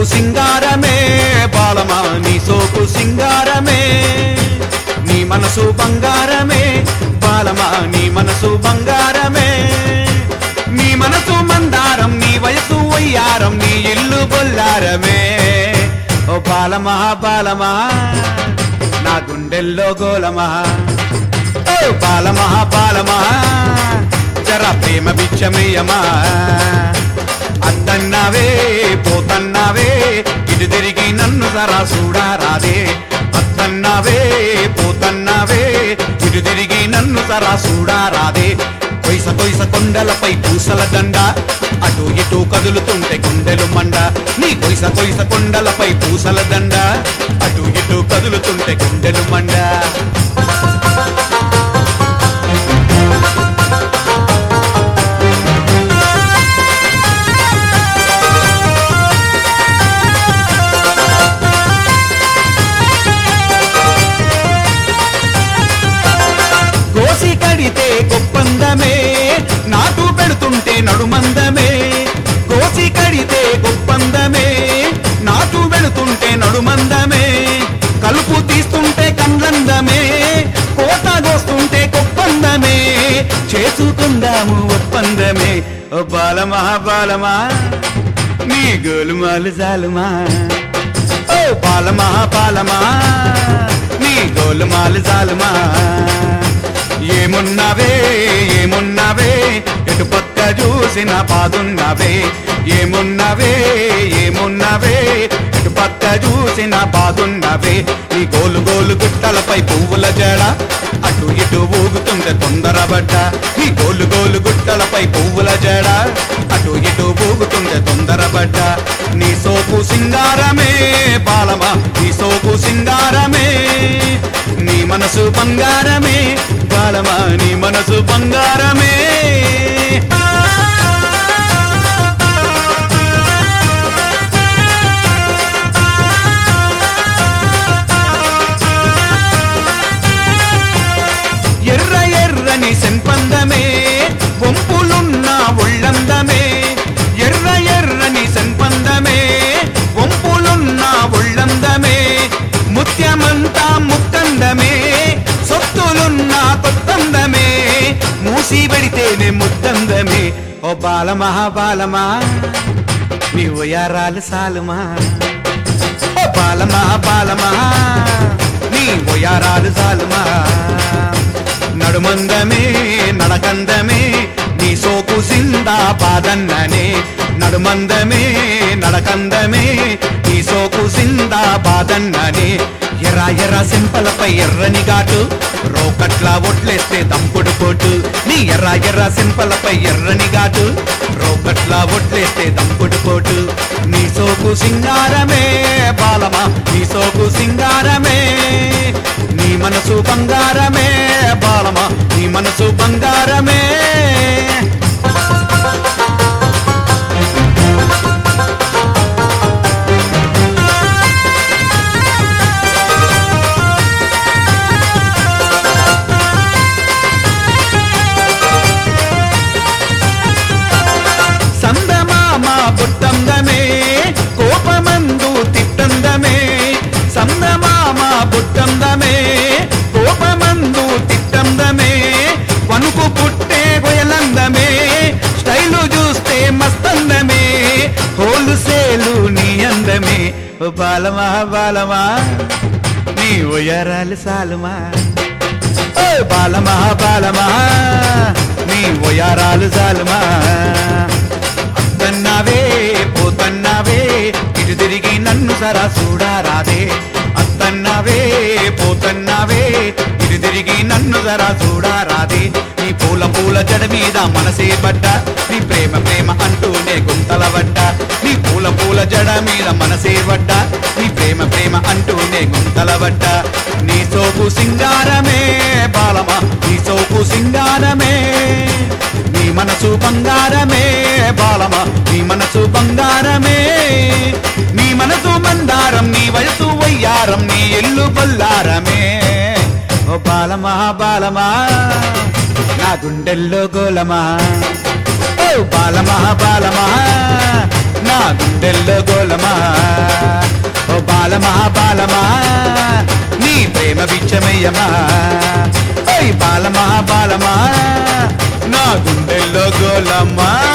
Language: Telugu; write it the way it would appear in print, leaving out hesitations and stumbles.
సింగారమే బాలమా నీ సోకు సింగారమే నీ మనసు బంగారమే బాలమా నీ మనసు బంగారమే నీ మనసు మందారం నీ వయసు వయ్యారం నీ ఇల్లు బొల్లారమే ఓ బాలమా బాలమా నా గుండెల్లో గోలమా ఓ బాలమా బాలమా జరా ప్రేమ బిచ్చమేయమా అత్తన్నావే పోతన్నావే ఇటు తిరిగి నన్ను జరా చూడారాదే అత్తన్నావే పోతన్నావే ఇటు తిరిగి నన్ను జరా చూడారాదే కొయ్స కొయ్స కొండలపై పూసల దండ అటు ఇటు కదులుతుంటే గుండెలు మండ నీ కొయ్స కొయ్స కొండలపై పూసల దండ అటు ఇటు కదులుతుంటే గుండెలు మండ కోసి కడితే గొప్పందమే నాటు పెడుతుంటే నడుమందమే కోసి కడితే గొప్పందమే నాటు పెడుతుంటే నడుమందమే కలుపు తీస్తుంటే కండ్లందమే కోత కోస్తుంటే గొప్పందమే చేసుకుందాము ఒప్పందమే ఓ బాలమా బాలమా నీ గోలుమాలు జాలుమా ఓ బాలమా బాలమా నీ గోలుమాలు జాలుమా ఏమున్నావే ఏమున్నావే ఎటు పక్క చూసిన బాదున్నావే ఏమున్నావే ఏమున్నావే ఎటు పక్క చూసిన బాదున్నావే నీ గోలు గోలు గుట్టలపై పువ్వుల జడ అటు ఇటు ఊగుతుంటే తొందరబడ్డ నీ గోలు గోలు గుట్టలపై పువ్వుల జడ అటు ఇటు ఊగుతుంటే తొందరబడ్డ నీ సోకు సింగారమే బాలమా నీ సోకు సింగారమే నీ మనసు బంగారమే బాలమా నీ మనసు బంగారమే ఎర్ర ఎర్రని సెంపందమే వంపులున్న ఒళ్ళందమే ఎర్ర ఎర్రని సెంపందమే వంపులున్న ఒళ్ళందమే ముత్యమంతా ముక్కందమే సొత్తులున్న కొత్తందమే మూసి పెడితేనే ముద్దందమే ఓ బాలమా బాలమా నీ ఉయారాలు సాలుమా ఓ బాలమా బాలమా నీ ఉయారాలు సాలుమా నడుమందమే నడకందమే నీ సోకు సిందా బాదన్ననే నడుమందమే నడకందమే నీ సోకు సిందా బాదన్ననే ఎర్ర ఎర్ర సింపలపై ఎర్రని ఘాటు రోకట్లా ఒట్లేస్తే దంపుడు పోటు నీ ఎర్ర ఎర్ర సింపలపై ఎర్రని ఘాటు రోకట్లా ఒట్లేస్తే దంపుడు పోటు నీ సోకు సింగారమే బాలమా నీ సోకు సింగారమే నీ మనసు బంగారమే బాలమా నీ మనసు బంగారమే బుట్టందమే కోపమందు తిట్టందమే సందమామ బుట్టందమే కోపమందు తిట్టందమే వణుకు పుట్టే గొయలందమే స్టైలు చూస్తే మస్తందమే హోల్సేలు నీ అందమే ఓ బాలమా బాలమా నీ ఉయరాలు సాలుమా ఓ బాలమా బాలమా నీ ఉయరాలు సాలుమా అత్తన్నావే పోతన్నావే ఇటు తిరిగి నన్ను సరా చూడారాదే అత్తన్నావే పోతన్నావే ఇటు తిరిగి నన్ను జరా చూడారాదే నీ పూల పూల జడ మీద మనసే పడ్డ నీ ప్రేమ ప్రేమ అంటూనే గుంతల పడ్డ నీ పూల పూల జడ మీద మనసే పడ్డ నీ ప్రేమ ప్రేమ అంటూనే గుంతల పడ్డ నీ సోకు సింగారమే బాలమా నీ సోకు సింగారమే నీ మనసు బంగారమే బాలమా నీ మనసు బంగారమే నీ మనసు మందారం నీ వయసు వయ్యారం నీ ఇల్లు బొల్లారమే ఓ బాలమా బాలమా నా గుండెల్లో గోలమా ఓ బాలమా బాలమా నా గుండెల్లో గోలమా ఓ బాలమా బాలమా నీ ప్రేమ బిచ్చమయ్యమా ఓయ్ బాలమా బాలమా నా గుండెల్లో గోలమా